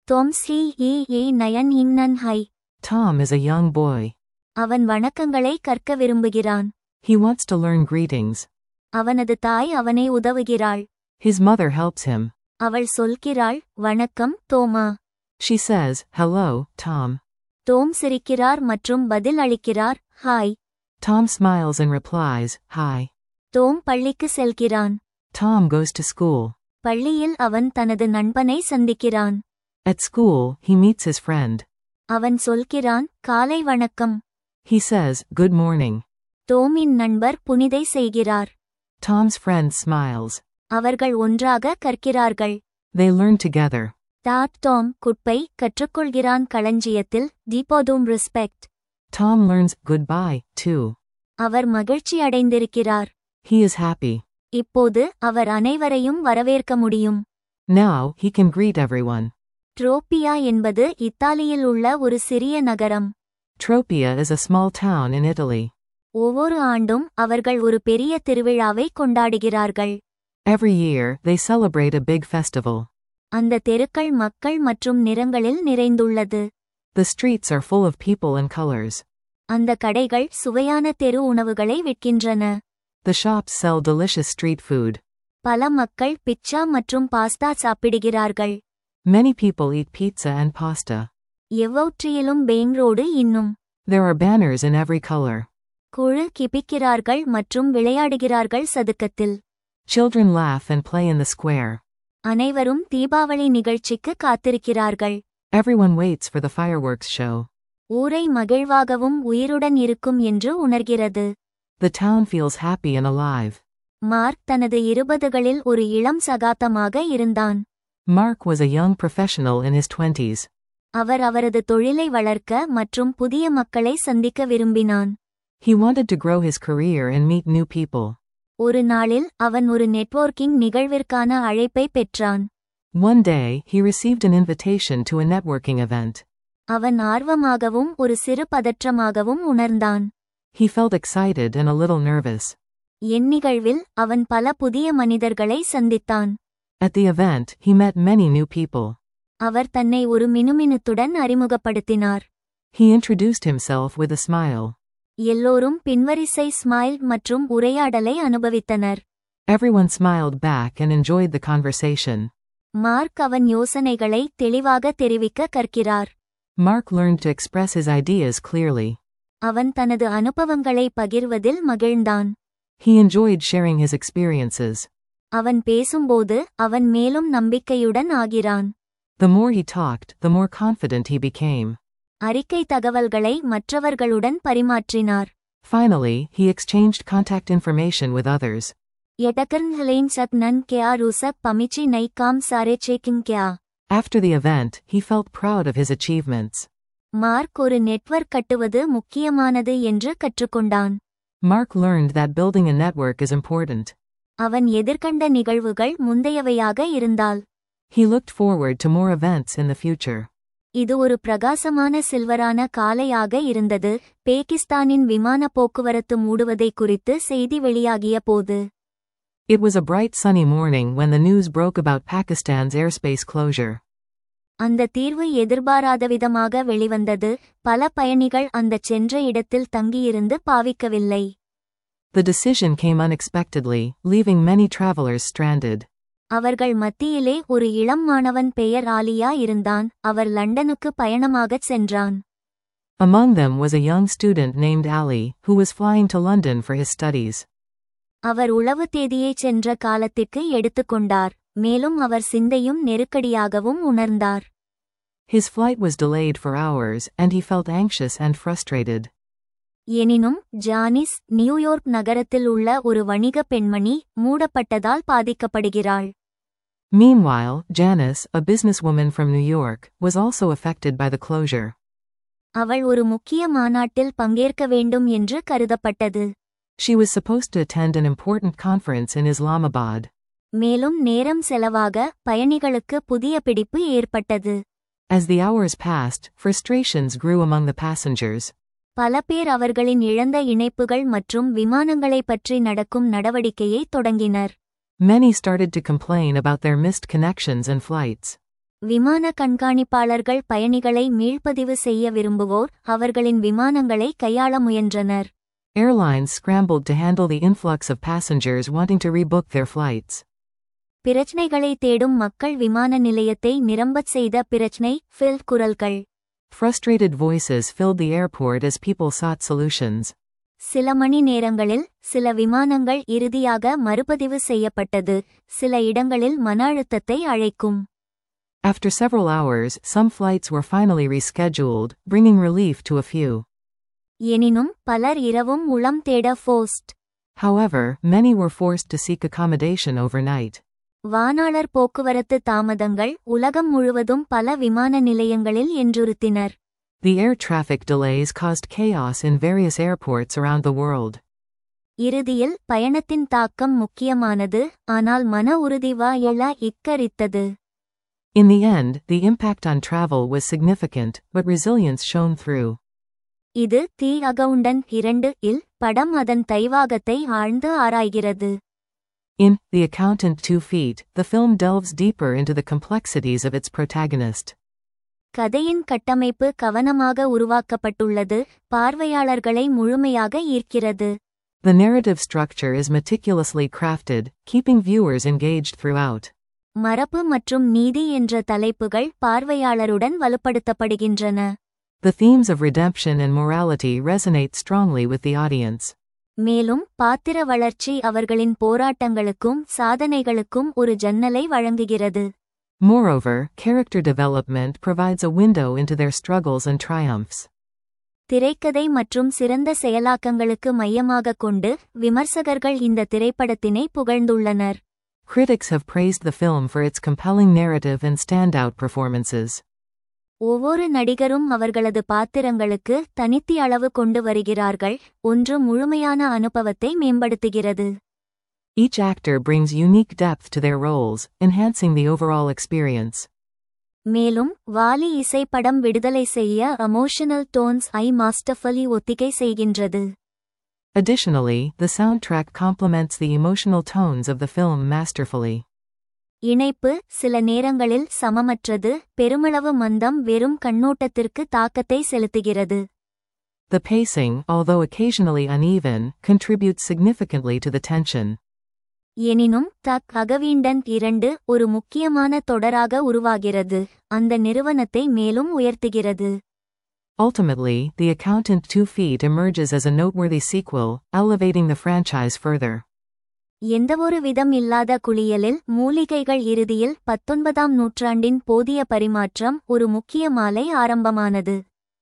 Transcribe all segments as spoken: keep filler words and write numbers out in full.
Tom C E A நயன் இன்னன் hi. Tom is a young boy. அவன் வணக்கங்களை கற்க விரும்புகிறான். He wants to learn greetings. அவனது தாய் அவனை உதவுகிறாள். His mother helps him. அவள் சொல்கிறாள், வணக்கம் தோமா. She says, hello, Tom. தோம் சிரிக்கிறார் மற்றும் பதில் அளிக்கிறார், hi. Tom smiles and replies, hi. தோம் பள்ளிக்கு செல்கிறான். Tom goes to school. பள்ளியில் அவன் தனது நண்பனை சந்திக்கிறான். At school, he meets his friend. அவன் சொல்கிறான், காலை வணக்கம். He says, good morning. தோமின் நண்பர் புனிதை செய்கிறார். Tom's friend smiles. அவர்கள் ஒன்றாக கற்கிறார்கள். They learn together. That Tom goodbye கற்றுக்கொள்கிறான் களஞ்சியத்தில், தீபோதும் respect. Tom learns goodbye, too. அவர் மகிழ்ச்சி அடைந்திருக்கிறார். He is happy. இப்போது அவர் அனைவரையும் வரவேற்க முடியும். Now, he can greet everyone. ட்ரோபியா என்பது இத்தாலியில் உள்ள ஒரு சிறிய நகரம். Tropea is a small town in Italy. ஒவ்வொரு ஆண்டும் அவர்கள் ஒரு பெரிய திருவிழாவை கொண்டாடுகிறார்கள். Every year, they celebrate a big festival. அந்த தெருக்கள் மக்கள் மற்றும் நிறங்களில் நிறைந்துள்ளது. The streets are full of people and colors. அந்த கடைகள் சுவையான தெரு உணவுகளை விற்கின்றன. The shops sell delicious street food. பல மக்கள் பிட்சா மற்றும் பாஸ்தா சாப்பிடுகிறார்கள். Many people eat pizza and pasta. எவ்வொற்றியிலும் பெயின்ரோடு இன்னும். There are banners in every color. குழு கிபிக்கிறார்கள் மற்றும் விளையாடுகிறார்கள் சதுக்கத்தில். Children laugh and play in the square. அனைவரும் தீபாவளி நிகழ்ச்சிக்கு காத்திருக்கிறார்கள். Everyone waits for the fireworks show. ஊரை மகிழ்வாகவும் உயிருடன் இருக்கும் என்று உணர்கிறது. The town feels happy and alive. Mark தனது இருபதுகளில் ஒரு இளம் சகாத்தமாக இருந்தான். Mark was a young professional in his twenties. அவர் அவரது தொழிலை வளர்க்க மற்றும் புதிய மக்களை சந்திக்க விரும்பினான். He wanted to grow his career and meet new people. ஒரு நாளில் அவன் ஒரு நெட்வொர்க்கிங் நிகழ்விற்கான அழைப்பை பெற்றான். One day, he received an invitation to a networking event. அவன் ஆர்வமாகவும் ஒரு சிறு பதற்றமாகவும் உணர்ந்தான். He felt excited and a little nervous. எந்நிகழ்வில் அவன் பல புதிய மனிதர்களை சந்தித்தான். At the event, he met many new people. அவர் தன்னை ஒரு மினுமினுத்துடன் அறிமுகப்படுத்தினார். He introduced himself with a smile. எல்லோரும் பின்வரிசை ஸ்மைல் மற்றும் உரையாடலை அனுபவித்தனர். Everyone smiled back and enjoyed the conversation. Mark அவன் யோசனைகளை தெளிவாக தெரிவிக்க கற்கிறார். Mark learned to express his ideas clearly. அவன் தனது அனுபவங்களை பகிர்வதில் மகிழ்ந்தான். He enjoyed sharing his experiences. அவன் பேசும்போது அவன் மேலும் நம்பிக்கையுடன் ஆகிறான். The more he talked, the more confident he became. அறிக்கை தகவல்களை மற்றவர்களுடன் பரிமாற்றினார். Finally, he exchanged contact information with others. எடக்கர்ன்ஹலேன் சக் நன் கெயா ரூசக் பமிச்சி நை காம் சாரே சேக்கிங் கெயா. After the event, he felt proud of his achievements. Mark ஒரு நெட்வொர்க் கட்டுவது முக்கியமானது என்று கற்றுக்கொண்டான். Mark learned that building a network is important. அவன் எதிர்கண்ட நிகழ்வுகள் முந்தையவையாக இருந்தால். He looked forward to more events in the future. இது ஒரு பிரகாசமான சில்வரான காலையாக இருந்தது, பாகிஸ்தானின் விமான போக்குவரத்து மூடுவதை குறித்து செய்தி வெளியாகிய போது. It was a bright sunny morning when the news broke about Pakistan's airspace closure. அந்த தீர்வு எதிர்பாராதவிதமாக வெளிவந்தது, பல பயணிகள் அந்தச் சென்ற இடத்தில் தங்கியிருந்து பாவிக்கவில்லை. The decision came unexpectedly, leaving many travelers stranded. அவர்கள் மத்தியிலே ஒரு இளம் மாணவன் பெயர் ஆலியா இருந்தான், அவர் லண்டனுக்கு பயணமாகச் சென்றான். Among them was a young student named Ali, who was flying to London for his studies. அவர் உளவு தேதியைச் சென்ற காலத்திற்கு எடுத்துக்கொண்டார், மேலும் அவர் சிந்தையும் நெருக்கடியாகவும் உணர்ந்தார். His flight was delayed for hours, and he felt anxious and frustrated. எனினும் ஜானிஸ் நியூயார்க் நகரத்தில் உள்ள ஒரு வணிக பெண்மணி மூடப்பட்டதால் பாதிக்கப்படுகிறாள். Meanwhile, Janice, a businesswoman from New York, was also affected by the closure. அவள் ஒரு முக்கிய மாநாட்டில் பங்கேற்க வேண்டும் என்று கருதப்பட்டது. She was supposed to attend an important conference in Islamabad. மேலும் நேரம் செலவாக பயணிகளுக்கு புதிய பிடிப்பு ஏற்பட்டது. As the hours passed, frustrations grew among the passengers. பல பேர் அவர்களின் இழந்த இணைப்புகள் மற்றும் விமானங்களை பற்றி நடக்கும் நடவடிக்கையை தொடங்கினர். Many started to complain about their missed connections and flights. விமான கண்காணிப்பாளர்கள் பயணிகளை மீள்பதிவு செய்ய விரும்புவோர் அவர்களின் விமானங்களை கையாள முயன்றனர். Airlines scrambled to handle the influx of passengers wanting to rebook their flights. பிரச்சனைகளை தேடும் மக்கள் விமான நிலையத்தை நிரம்பச் செய்த பிரச்சனை ஃபில் குரல்கள். Frustrated voices filled the airport as people sought solutions. சில மணி நேரங்களில் சில விமானங்கள் இறுதியாக மறுபதிவு செய்யப்பட்டது, சில இடங்களில் மன அழுத்தத்தை அழைக்கும். After several hours, some flights were finally rescheduled, bringing relief to a few. எனினும் பலர் இரவும் உளம் தேட forced. However, many were forced to seek accommodation overnight. வானாளர் போக்குவரத்து தாமதங்கள் உலகம் முழுவதும் பல விமான நிலையங்களில் என்றுறுத்தினர். The air traffic delays caused chaos in various airports around the world. இறுதியில் பயணத்தின் தாக்கம் முக்கியமானது, ஆனால் மன உறுதிவா எழ இக்கரித்தது. In the end, the impact on travel was significant, but resilience shone through. இது தி அகவுண்டன்ட் இரண்டு இல் படம் அதன் தைவாகத்தை ஆழ்ந்து ஆராய்கிறது. In The Accountant Two Feet, the film delves deeper into the complexities of its protagonist. கதையின் கட்டமைப்பு கவனமாக உருவாக்கப்பட்டுள்ளது, பார்வையாளர்களை முழுமையாக ஈர்க்கிறது. The narrative structure is meticulously crafted, keeping viewers engaged throughout. மரபு மற்றும் நீதி என்ற தலைப்புகள் பார்வையாளருடன் வலுப்படுத்தப்படுகின்றன. The themes of redemption and morality resonate strongly with the audience. மேலும் பாத்திர வளர்ச்சி அவர்களின் போராட்டங்களுக்கும் சாதனைகளுக்கும் ஒரு ஜன்னலை வழங்குகிறது. Moreover, character development provides a window into their struggles and triumphs. திரைக்கதை மற்றும் சிறந்த செயலாக்கங்களுக்கு மையமாகக் கொண்டு விமர்சகர்கள் இந்த திரைப்படத்தினை புகழ்ந்துள்ளனர். Critics have praised the film for its compelling narrative and standout performances. ஒவ்வொரு நடிகரும் அவர்களது பாத்திரங்களுக்கு தனித்தி அளவு கொண்டு வருகிறார்கள், ஒன்று முழுமையான அனுபவத்தை மேம்படுத்துகிறது. Each actor brings unique depth to their roles, enhancing the overall experience. மேலும் வாலி இசைப்படம் விடுதலை செய்ய எமோஷனல் டோன்ஸ் ஐ மாஸ்டர்ஃபுல்லி ஒத்திகை செய்கின்றது. Additionally, the soundtrack complements the emotional tones of the film masterfully. இணைப்பு சில நேரங்களில் சமமற்றது, பெருமளவு மந்தம் வெறும் கண்ணோட்டத்திற்கு தாக்கத்தை செலுத்துகிறது. The pacing, although occasionally uneven, contributes significantly to the tension. எனினும் தக் அகவீண்டன்ட் இரண்டு ஒரு முக்கியமான தொடராக உருவாகிறது, அந்த நிறுவனத்தை மேலும் உயர்த்துகிறது. Ultimately, The Accountant Two Feet emerges as a noteworthy sequel, elevating the franchise further. எந்தவொரு விதம் இல்லாத குளியலில் மூலிகைகள் இறுதியில் பத்தொன்பதாம் நூற்றாண்டின் போதிய பரிமாற்றம் ஒரு முக்கிய மாலை ஆரம்பமானது.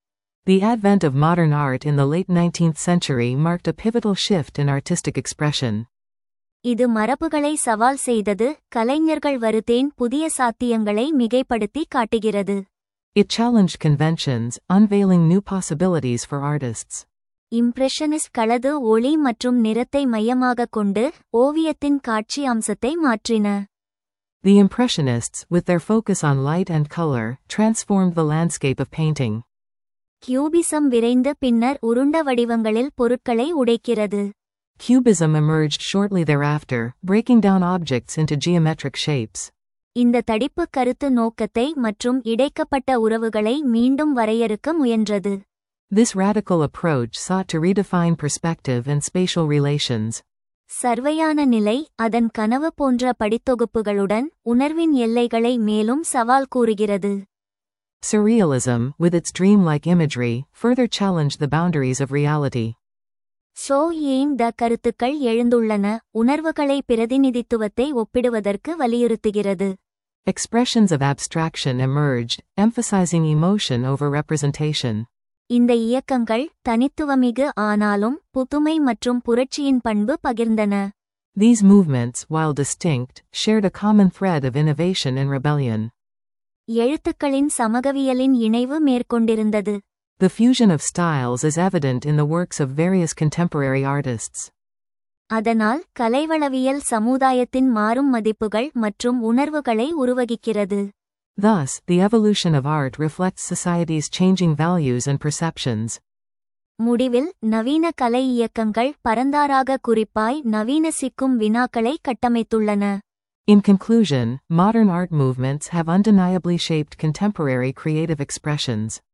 The advent of modern art in the late nineteenth century marked a pivotal shift in artistic expression. இது மரபுகளை சவால் செய்தது, கலைஞர்கள் வருதேன் புதிய சாத்தியங்களை மிகைப்படுத்தி காட்டுகிறது. It challenged conventions, unveiling new possibilities for artists. Impressionist களது ஒளி மற்றும் நிறத்தை மையமாகக் கொண்டு ஓவியத்தின் காட்சி அம்சத்தை மாற்றின. The Impressionists, with their focus on light and color, transformed the landscape of painting. Cubism விரைந்து பின்னர் உருண்ட வடிவங்களில் பொருட்களை உடைக்கிறது. Cubism emerged shortly thereafter, breaking down objects into geometric shapes. இந்த தடிப்பு கருத்து நோக்கத்தை மற்றும் இடைக்கப்பட்ட உறவுகளை மீண்டும் வரையறுக்க முயன்றது. This radical approach sought to redefine perspective and spatial relations. சர்வையான நிலை அதன் கனவு போன்ற படித்தொகுப்புகளுடன் உணர்வின் எல்லைகளை மேலும் சவால் கூறுகிறது. Surrealism, with its dreamlike imagery, further challenged the boundaries of reality. ஷோ ஏன் த கருத்துக்கள் எழுந்துள்ளன, உணர்வுகளை பிரதிநிதித்துவத்தை ஒப்பிடுவதற்கு வலியுறுத்துகிறது. Expressions of abstraction emerged, emphasizing emotion over representation. இந்த இயக்கங்கள் தனித்துவமிகு ஆனாலும் புதுமை மற்றும் புரட்சியின் பண்பு பகிர்ந்தன. These movements, while distinct, shared a common thread of innovation and rebellion. எழுத்துக்களின் சமகவியலின் இணைவு மேற்கொண்டிருந்தது. The fusion of styles is evident in the works of various contemporary artists. அதனால் கலைவளவியல் சமுதாயத்தின் மாறும் மதிப்புகள் மற்றும் உணர்வுகளை உருவகிக்கிறது. Thus, the evolution of art reflects society's changing values and perceptions. முடிவில் நவீன கலை இயக்கங்கள் பரந்தாராக குறிப்பாய் நவீன சிக்கும் வினாக்களை கட்டமைத்துள்ளன. In conclusion, modern art movements have undeniably shaped contemporary creative expressions.